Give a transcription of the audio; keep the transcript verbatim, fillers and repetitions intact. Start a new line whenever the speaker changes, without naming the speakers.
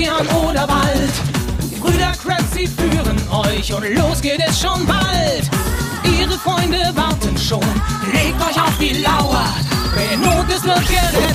Ozean oder Wald. Die Brüder Krabs, sie führen euch und los geht es schon bald. Ihre Freunde warten schon, legt euch auf die Lauer. Wer in Not ist, wird gerettet.